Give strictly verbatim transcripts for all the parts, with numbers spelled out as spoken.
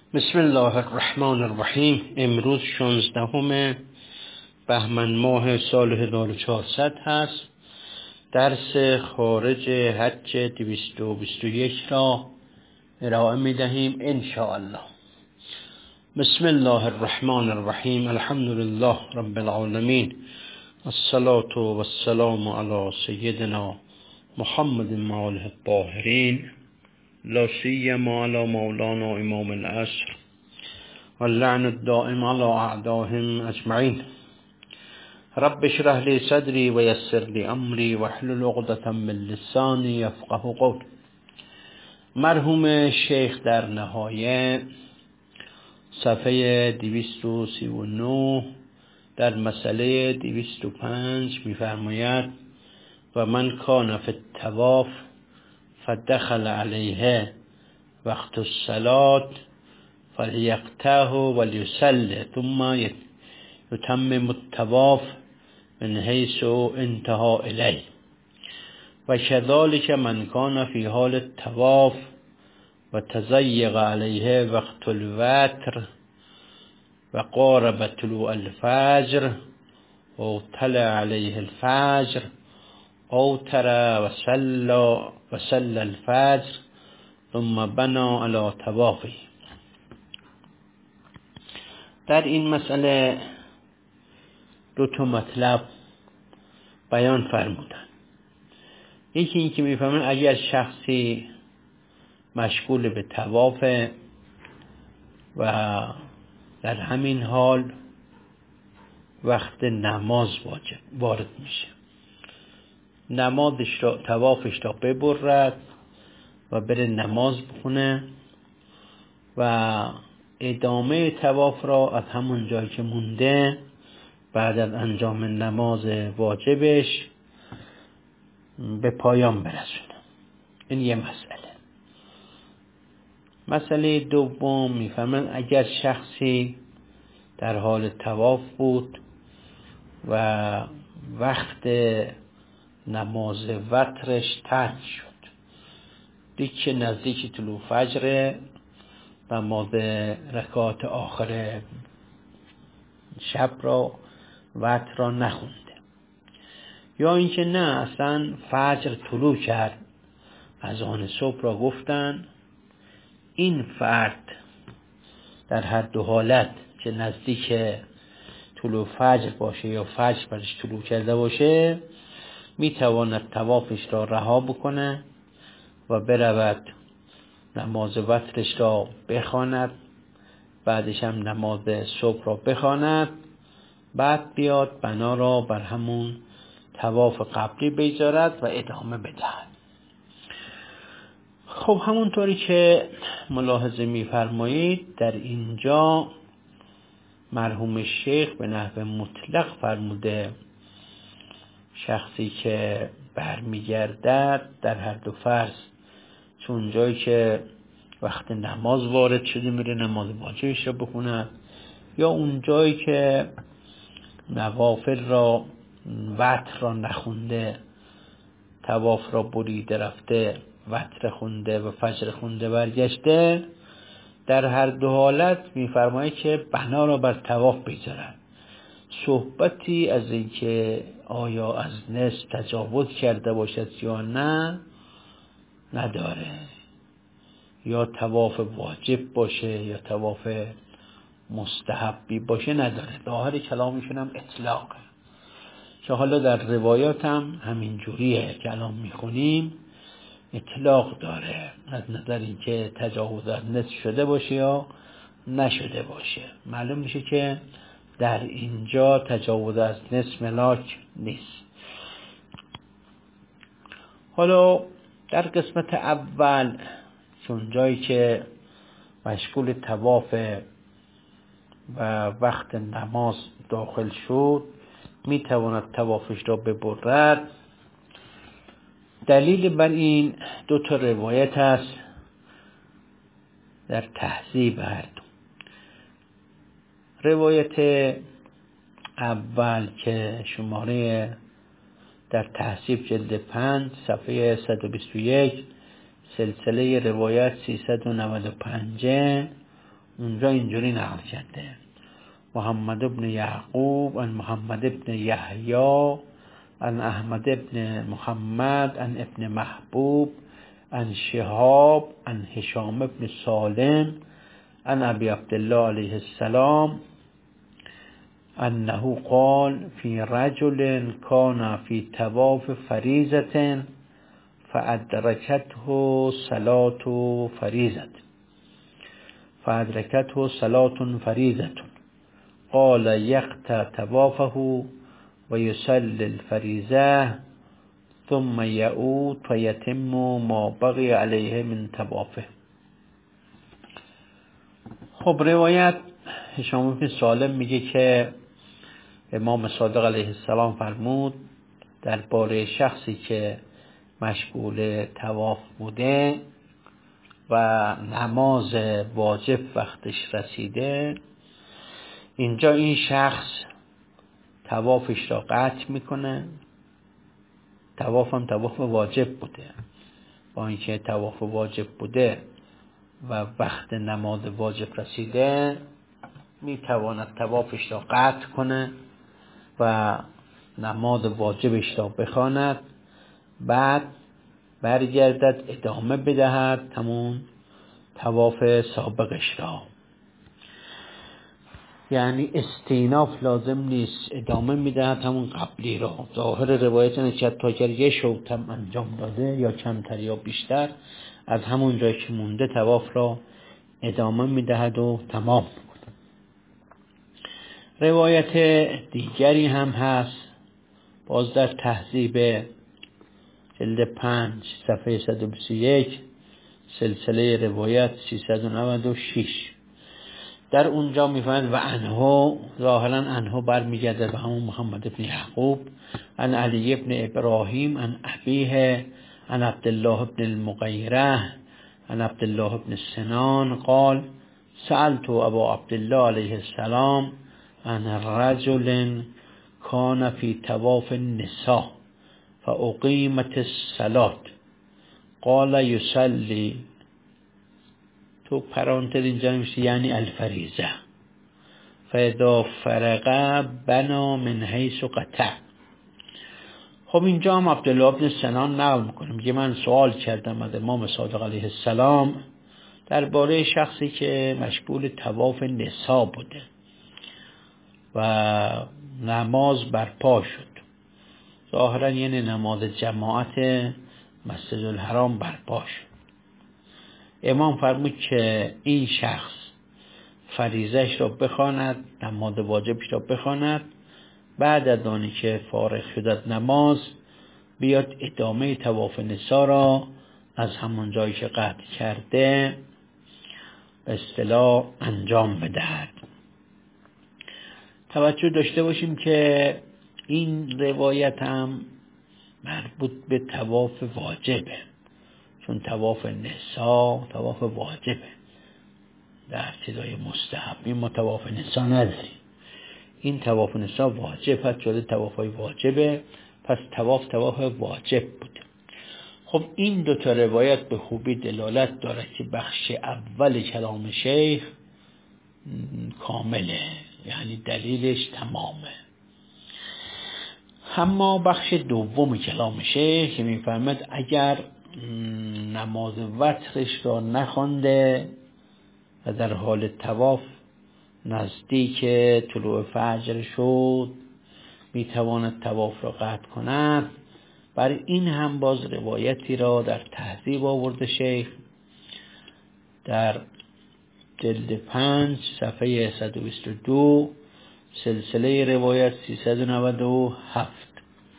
بسم الله الرحمن الرحیم. امروز شانزدهم بهمن ماه سال هزار و چهارصد هست. درس خارج حج دویست و بیست و یک را ارائه می دهیم ان شاء الله. بسم الله الرحمن الرحیم. الحمد لله رب العالمین، الصلاة و السلام علی سیدنا محمد و آله الطاهرین، لا سیما علی مولانا امام العصر واللعن الدائم علی اعدائهم اجمعین. رب اشرح لی صدری و یسر لی امری واحلل عقدة من لسانی یفقهوا قولی. مرحوم شیخ در نهایه صفحه دویست و سی و نه در مسئله دویست و پنج می‌فرماید و من کان فی الطواف فدخل علیه وقت الصلاة فلیقطعه ولیصلی ثم یتمم الطواف من حیث انتهى الیه و کذلک من کان فی حال الطواف و تضیق علیه وقت الوتر و قارب طلوع الفجر و طلع علیه الفجر اوتر و صلى و صلى الفجر ثم بنا علی طوافه. در این مسئله دو تا مطلب بیان فرمودن. یکی این که میفهمن اگر شخصی مشغول به طواف و در همین حال وقت نماز واجب وارد میشه، نمازش را طوافش را ببرد و بره نماز بخونه و ادامه طواف را از همون جایی که مونده بعد از انجام نماز واجبش به پایان برسونه. این یه مسئله. مسئله دوم میفهمن اگر شخصی در حال طواف بود و وقت نماز وترش ترک شد، دید که نزدیک طلوع فجر نماز رکعات آخر شب را وتر را نخونده، یا اینکه نه اصلا فجر طلوع کرد از آن صبح را گفتن، این فرد در هر دو حالت که نزدیک طلوع فجر باشه یا فجر برش طلوع کرده باشه میتواند طوافش را رها بکنه و برود نماز وترش را بخواند، بعدش هم نماز صبح را بخواند، بعد بیاد بنا را بر همون طواف قبلی بگذارد و ادامه بدهد. خب همونطوری که ملاحظه می‌فرمایید در اینجا مرحوم شیخ به نحو مطلق فرموده شخصی که برمیگردد در هر دو فرض، چون جایی که وقت نماز وارد شده میره نماز واجبش را بخونه، یا اون جایی که نوافل را وتر را نخونده طواف را بریده رفته وتر خونده و فجر خونده برگشته، در هر دو حالت میفرماید که بنا را بر طواف بگذارد. صحبتی از اینکه آیا از نصف تجاوز کرده باشد یا نه نداره، یا طواف واجب باشه یا طواف مستحبی باشه نداره. ظاهر کلامشون هم اطلاقه که حالا در روایات هم همین جوریه که الان میخونیم اطلاق داره از نظر اینکه تجاوز از نصف شده باشه یا نشده باشه. معلوم میشه که در اینجا تجاوز از نصف ملاک نیست. حالا در قسمت اول چون جایی که مشغول طواف و وقت نماز داخل شد میتواند طوافش را ببرد. دلیل بر این دو تا روایت است در تهذیب هر دو. روایت اول که شماره در تهذیب جلد پنج صفحه صد و بیست و یک سلسله روایت سیصد و نود و پنج اونجا اینجوری نقل کرده: محمد ابن یعقوب عن محمد ابن یحیی عن احمد ابن محمد عن ابن محبوب عن شهاب عن هشام ابن سالم عن ابي عبد الله علیه السلام انه قال في رجل كان في طواف فريضة فأدركته صلاة فريضة فأدركته صلاة فريضة قال يقطع طوافه ويصلي الفريضة ثم يعود فيتم ما بقي عليه من طوافه. خب روایت هشام بن سالم میگه که امام صادق علیه السلام فرمود درباره شخصی که مشغول طواف بوده و نماز واجب وقتش رسیده، اینجا این شخص طوافش را قطع میکنه. طواف هم طواف واجب بوده، با اینکه طواف واجب بوده و وقت نماز واجب رسیده، میتواند طوافش را قطع کنه و نماز واجبش را بخواند، بعد برگردد ادامه بدهد همون طواف سابقش را. یعنی استیناف لازم نیست، ادامه میدهد همون قبلی را. ظاهر روایت اینه که تا اگر یه شوطم انجام داده یا کمتر یا بیشتر، از همون جایی که مونده طواف را ادامه میدهد و تمام میکنه. روایت دیگری هم هست، باز در تهذیب جلد پنج صفحه صد و بیست و یک، سلسله روایت سیصد و نود و شش. در اونجا میفهمد و انهو، ظاهرا انهو برمیگرده به همون محمد ابن یعقوب، عن علی ابن ابراهیم عن ابیه عن عبدالله ابن المغیره عن عبدالله ابن سنان قال سألت ابا عبدالله علیه السلام عن رجل كان في طواف النساء فاقیمت الصلاة قال يصلي، تو پرانتز اینجا میشه یعنی الفریضه، فاذا فرغ بنا من حیث قطع. خب اینجا هم عبدالله ابن سنان نقل میکنه، میگه من سوال کردم از امام صادق علیه السلام درباره شخصی که مشغول طواف نساء بوده و نماز برپا شد. ظاهرا یعنی نماز جماعت مسجد الحرام برپا شد. امام فرمود که این شخص فریضه‌اش را بخواند، نماز واجبش را بخواند، بعد از آنی که فارغ شد از نماز بیاد ادامه طواف نساء را از همون جایی که قطع کرده به اصطلاح انجام بدهد. توجه داشته باشیم که این روایت هم مربوط به طواف واجبه، چون طواف نساء طواف واجبه، در چیزای مستحبی ما طواف نساء نداریم. این طواف نساء واجب هست، شده طوافای واجبه، پس طواف طواف واجب بوده. خب این دو تا روایت به خوبی دلالت داره که بخش اول کلام شیخ کامله، یعنی دلیلش تمامه. اما بخش دوم کلام شیخ که میفرماد اگر نماز وترش را نخوانده و در حال طواف نزدیک طلوع فجر شد میتواند طواف را قطع کند. برای این هم باز روایتی را در تهذیب آورده شیخ در جلد پنج صفحه صد و بیست و دو، سلسله روایت سیصد و نود و هفت.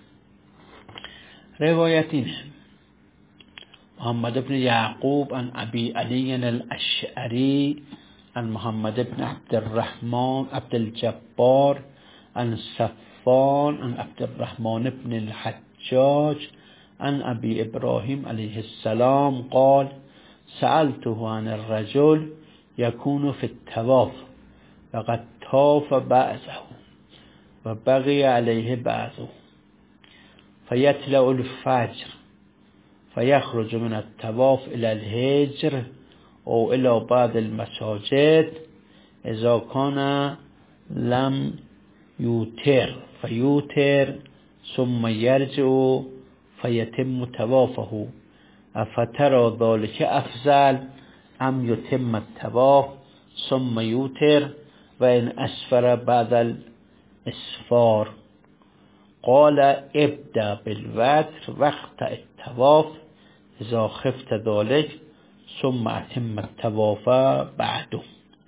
روایت اینه: محمد ابن یعقوب عن ابی علی الاشعری عن محمد ابن عبد الرحمن عبد الجبار عن صفان عن عبد الرحمن ابن الحجاج عن ابي ابراهيم عليه السلام قال سألته عن الرجل يكون في الطواف وقد طاف بعضه وبقي عليه بعضه فيطلع الفجر فيخرج من الطواف إلى الهجر او الی بعض المساجد اذا کان لم یوتر فیوتر ثم یرجع فیتم طوافه افترى ذلك افضل ام یتم الطواف ثم یوتر و ان اسفر بعد الاسفار قال ابدأ بالوتر وقت الطواف اذا خفت ذلك ثم اتم الطواف بعده.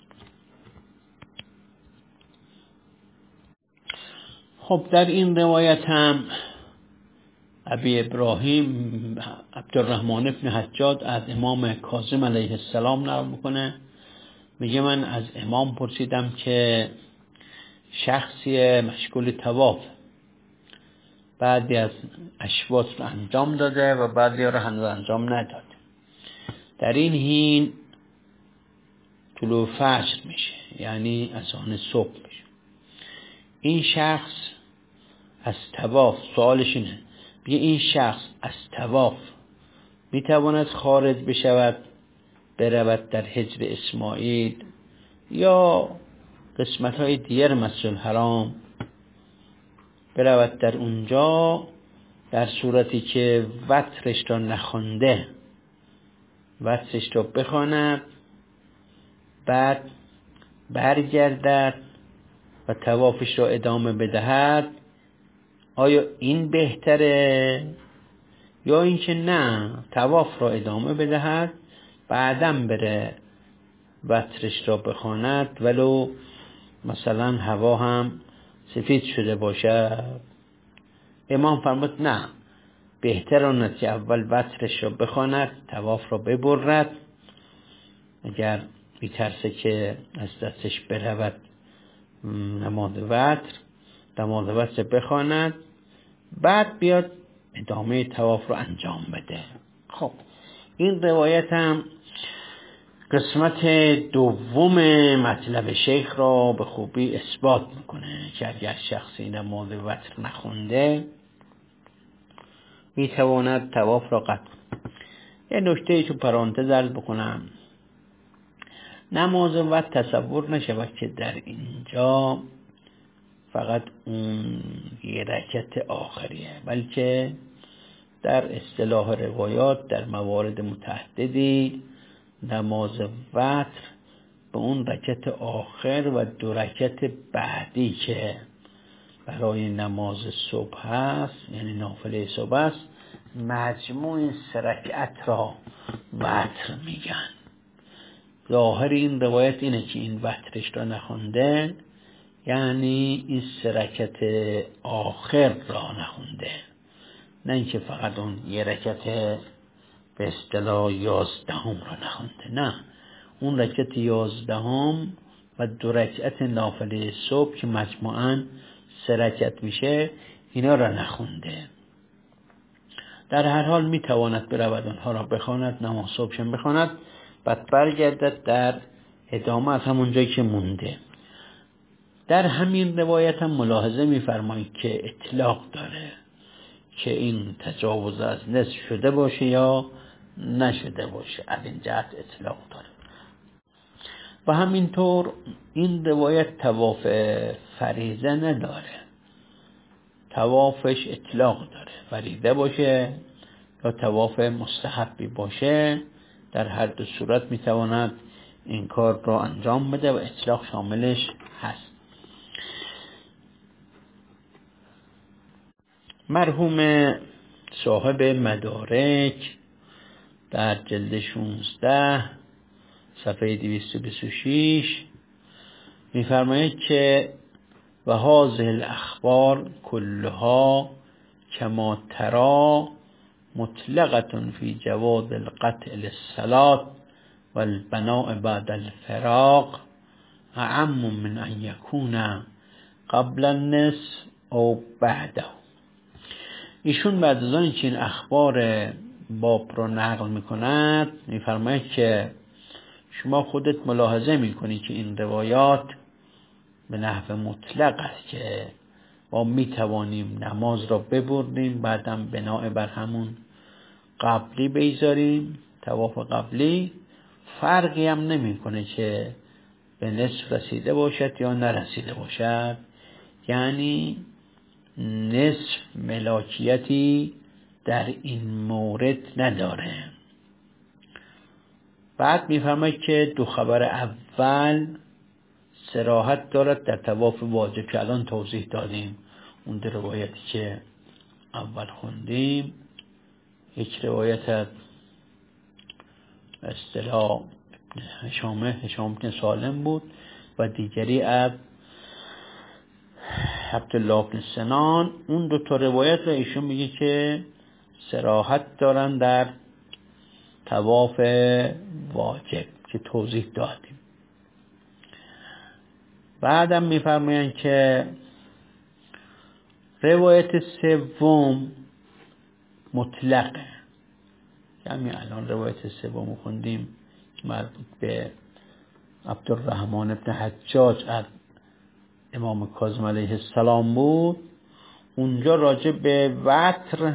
خب در این روایت هم ابی ابراهیم عبدالرحمن ابن حجاج از امام کاظم علیه السلام نقل میکنه، میگه من از امام پرسیدم که شخصی مشغول طواف بعضی از اشواط رو انجام داده و بعضی رو هنوز انجام نداده، در این حین طلوع فجر میشه، یعنی اذان صبح میشه، این شخص از طواف، سوالش اینه بگه این شخص از طواف میتواند خارج بشود برود در حجر اسماعیل یا قسمت های دیگر مسجد الحرام برود در اونجا، در صورتی که وترش را نخوانده وترش را بخواند بعد برگردد و طوافش را ادامه بدهد، آیا این بهتره یا اینکه نه طواف را ادامه بدهد بعداً بره وترش را بخواند ولو مثلا هوا هم سفید شده باشد؟ امام فرمود نه، بهتر آن است که اول وترش را بخواند، طواف را ببرد، اگر میترسه که از دستش برود نماز وتر، نماز وتر بخواند بعد بیاد ادامه طواف رو انجام بده. خب این روایت هم قسمت دوم مطلب شیخ را به خوبی اثبات میکنه که اگر شخصی نماز وتر نخونده میتواند طواف را قطع کنه. یه نکته تو پرانتز عرض بکنم، نماز وتر تصور نشود که در اینجا فقط اون یه رکعت آخریه، بلکه در اصطلاح روایات در موارد متعددی نماز وتر به اون رکعت آخر و دو رکعت بعدی که برای نماز صبح هست، یعنی نافله صبح است، مجموع این سه رکعت را وتر میگن. ظاهر این روایت اینه که این وترش را نخونده، یعنی این سه رکعت آخر را نخونده، نه اینکه فقط اون یه رکعت به اصطلاح یازدهم را نخونده، نه اون رکعت یازدهم و دو رکعت نافله صبح که مجموعاً سه رکعت میشه اینا را نخونده. در هر حال میتواند برود اونها را بخواند، نماز صبحشم بخواند، بعد برگردد در ادامه از همون جایی که مونده. در همین روایت هم ملاحظه میفرمایید که اطلاق داره که این تجاوز از نصف شده باشه یا نشده باشه، از این جهت اطلاق داره. و همینطور این روایت طواف فریضه نداره، طوافش اطلاق داره، فریضه باشه یا طواف مستحبی باشه، در هر دو صورت میتواند این کار را انجام بده و اطلاق شاملش هست. مرحوم صاحب مدارک در جلد شانزده صفحه دویست و بیست و شش میفرماید که و هذه الاخبار كلها كما ترى مطلقة في جواز القطع للصلاة والبناء بعد الفراق اعم من ان يكون قبل النصف او بعده. ایشون بعد از آن که این اخبار باب رو نقل میکند میفرماید که شما خودت ملاحظه میکنی که این روایات به نحو مطلق است که ما میتوانیم نماز را ببریم بعدم بناء بر همون قبلی بیزاریم، طواف قبلی، فرقی هم نمی کنه که به نصف رسیده باشد یا نرسیده باشد، یعنی نصف ملاکیتی در این مورد نداره. بعد میفهمه که دو خبر اول صراحت دارد در طواف واجب که الان توضیح دادیم. اون در روایتی که اول خوندیم، یک روایت از اصطلاح هشام هشام بن سالم بود و دیگری از عبدالله بن سنان. اون دو تا روایت رو ایشون میگه که صراحت دارن در طواف واجب که توضیح دادیم. بعدم میفرماین که روایت سوم مطلقه، یعنی الان روایت سوم خوندیم مربوط به عبدالرحمن ابن حجاج از امام کاظم علیه السلام بود. اونجا راجع به وتر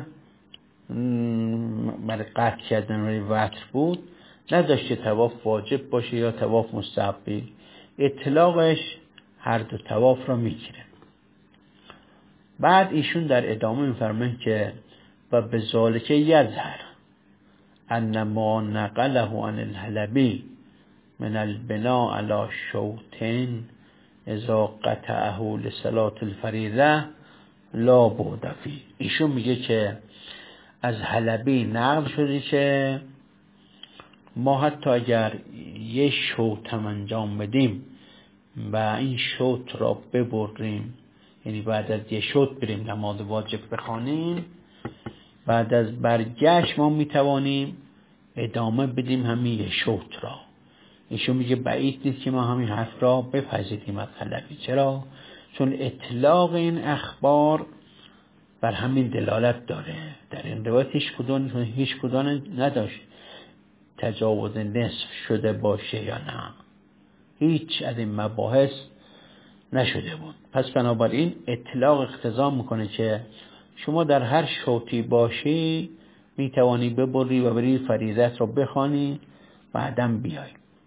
برای قطع کردن روی وتر بود، نداشت که طواف واجب باشه یا طواف مستحبی، اطلاقش هر دو طواف را میگیره. بعد ایشون در ادامه میفرمایند که و به ذالک یظهر ان ما نقله عن الحلبی من البناء علی شوطین اذا قطعه لصلاة الفریضه لا بود فی. ایشون میگه که از حلبی نقل شده که ما حتی اگر یه شوط هم انجام بدیم و این شوط را ببریم، یعنی بعد از یه شوط بریم نماز واجب بخوانیم، بعد از برگشت ما میتوانیم ادامه بدیم همین یه شوط را. ایشون میگه بعید نیست که ما همین حرف را بپذیریم از حلبی. چرا؟ چون اطلاق این اخبار بر همین دلالت داره. در این روایت هیچ کدوم هیچ کدوم نداشت تجاوز نصف شده باشه یا نه، هیچ از این مباحث نشده بود. پس بنابراین اطلاق اقتضا میکنه که شما در هر شوطی باشی میتوانی ببری و بری فریضت رو بخوانی بعدم بیای.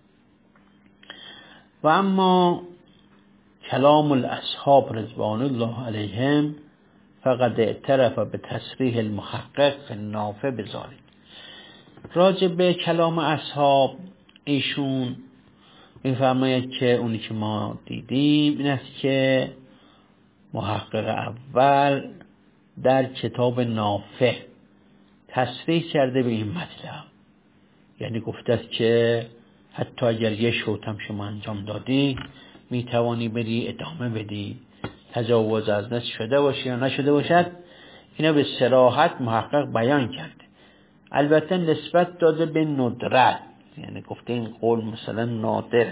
و اما کلام الاصحاب رضوان الله علیهم فقد اعترف به تصریح المحقق فی النافع بذالک. راجع به کلام اصحاب ایشون میفرماید که اونی که ما دیدیم این است که محقق اول در کتاب نافع تصریح کرده به این مطلب، یعنی گفته است که حتی اگر یه شوط هم شما انجام دادی میتوانی بری ادامه بدی، تجاوز از نصف شده باشه یا نشده باشد. اینا به صراحت محقق بیان کرده. البته نسبت داده به ندرت، یعنی گفته این قول مثلا نادر.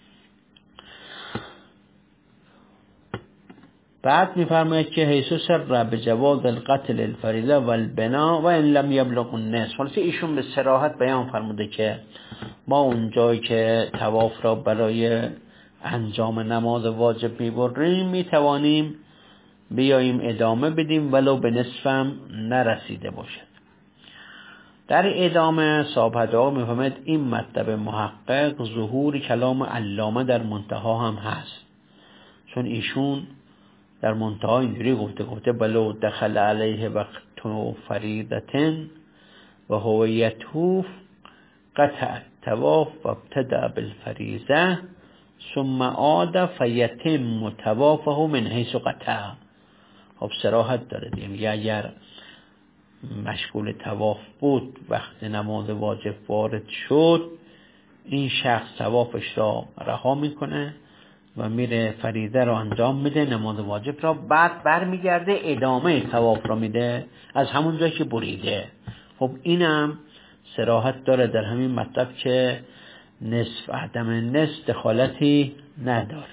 بعد میفرماید که حیث سر به جواز القتل الفریضه و البناء و ان لم یبلغ النصف. ولی ایشون به صراحت بیان فرموده که ما اون جایی که طواف را برای انجام نماز واجب میبریم میتوانیم بیاییم ادامه بدیم ولو به نصفم نرسیده باشد. در ادامه صاحب هدایت میفهمد این مطلب محقق ظهور کلام علامه در منتها هم هست، چون ایشون در منتها اینجوری گفته گفته بلو دخل علیه وقت فریضتن و هو یطوف قطع الطواف و ابتدأ بالفریضه ثم عاد فیتم طوافه من حیث قطع. خب صراحت داره دیگه، اگر مشغول طواف بود وقت نماز واجب وارد شد، این شخص طوافش را رها میکنه و میره فریضه را انجام میده، نماز واجب را، بعد برمیگرده ادامه طواف را میده از همون جایی که بریده. خب اینم صراحت داره در همین مطلب که نصف عدم نصف دخالتی نداره.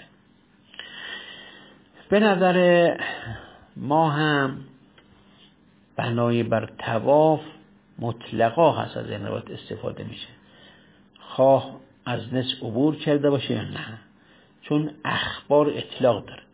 به نظر ما هم بنای بر طواف مطلقا هست از این روایت استفاده میشه، خواه از نصف عبور کرده باشه یا نه، چون اخبار اطلاق داره.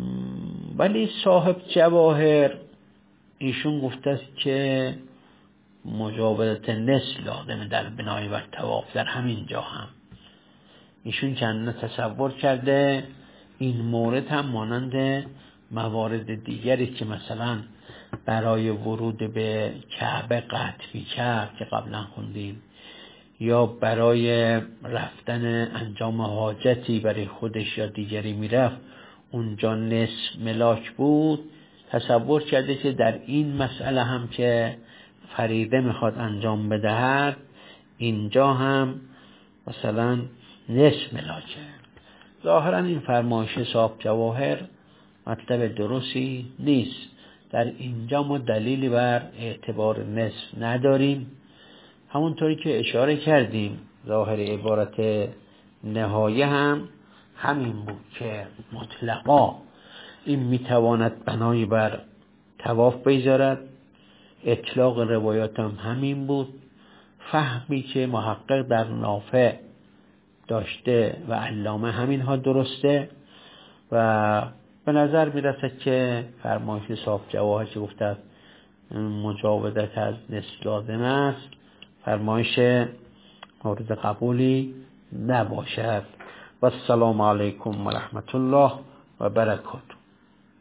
ولی صاحب جواهر ایشون گفته است که مجاوزت نصف لازمه در بنای و طواف. در همین جا هم ایشون چندان تصور کرده این مورد هم مانند موارد دیگری که مثلا برای ورود به کعبه قطع می‌کرد که قبلا خوندیم، یا برای رفتن انجام حاجتی برای خودش یا دیگری میرفت اونجا نصف ملاک بود، تصور کرده که در این مسئله هم که فریضه میخواد انجام بدهد اینجا هم مثلا نصف ملاکه. ظاهرا این فرمایش صاحب جواهر مطلب درستی نیست. در اینجا ما دلیلی بر اعتبار نصف نداریم. همونطوری که اشاره کردیم ظاهر عبارت نهایه هم همین بود که مطلقا این میتواند بنای بر طواف بگذارد. اطلاق روایات هم همین بود. فهمی که محقق در نافع داشته و علامه همین ها درسته و به نظر میرسد که فرمایش صاحب جواهر که گفته مجاوزت از نصف لازم است فرمایش مورد قبولی نباشد. و السلام علیکم و رحمت الله و برکاته.